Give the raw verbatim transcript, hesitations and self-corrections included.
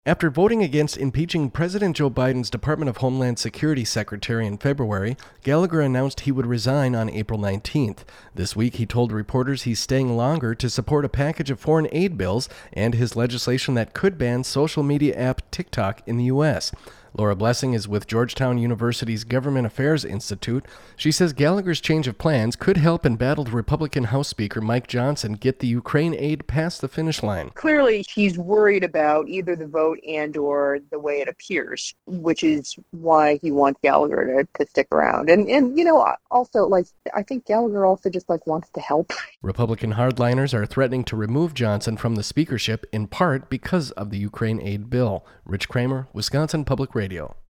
After voting against impeaching President Joe Biden's Department of Homeland Security Secretary in February, Gallagher announced he would resign on April nineteenth. This week, he told reporters he's staying longer to support a package of foreign aid bills and his legislation that could ban social media app TikTok in the U S. Laura Blessing is with Georgetown University's Government Affairs Institute. She says Gallagher's change of plans could help embattled Republican House Speaker Mike Johnson get the Ukraine aid past the finish line. Clearly, he's worried about either the vote and or the way it appears, which is why he wants Gallagher to, to stick around. And, and, you know, also, like, I think Gallagher also just, like, wants to help. Republican hardliners are threatening to remove Johnson from the speakership in part because of the Ukraine aid bill. Rich Kramer, Wisconsin Public Radio.